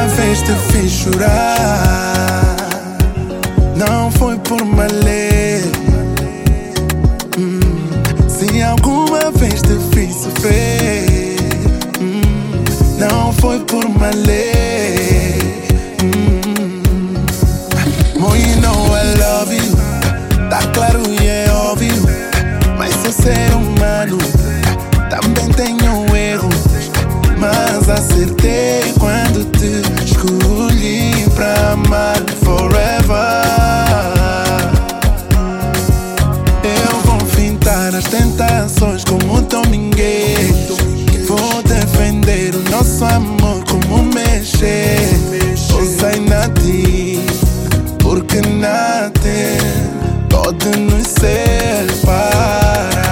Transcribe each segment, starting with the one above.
alguma vez te fiz chorar, não foi por malê. Se alguma vez te fiz sofrer, não foi por malê. Boy, you know I love you, tá claro e é óbvio, mas sou ser humano, também tenho erros, mas acertei quando te escolhi pra amar forever. Eu vou fintar as tentações como um dominguês, vou defender o nosso amor como mexer. Ousei na ti, porque nada pode nos separar.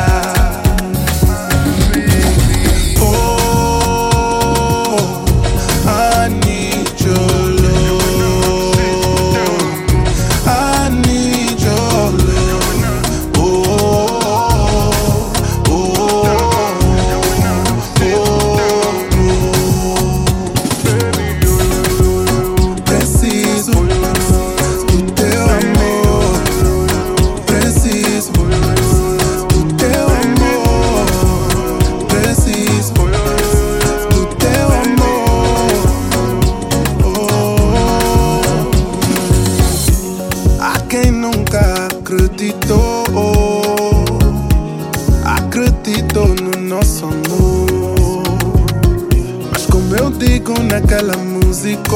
Acreditou no nosso amor, mas como eu digo naquela música,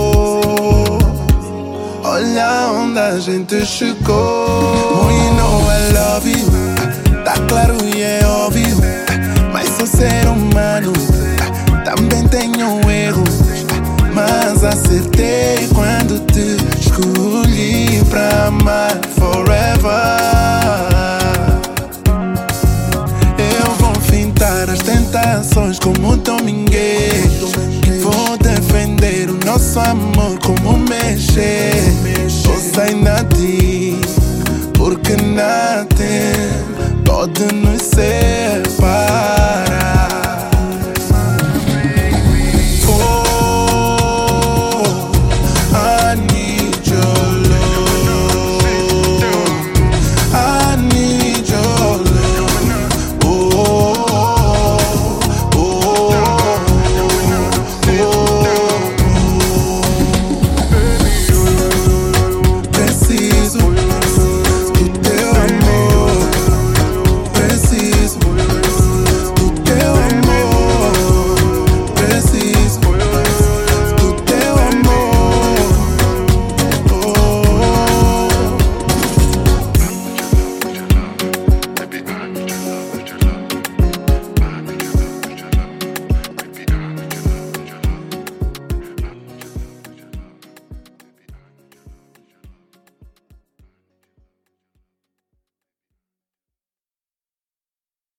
olha onde a gente chegou. Oh, you know I love you, tá claro e é óbvio, mas sou ser humano, também tenho erros, mas acertei quando te escolhi pra amar forever. As tentações como um dominguês, vou defender o nosso amor como mexer. Ousei na ti, porque nada pode nos separar.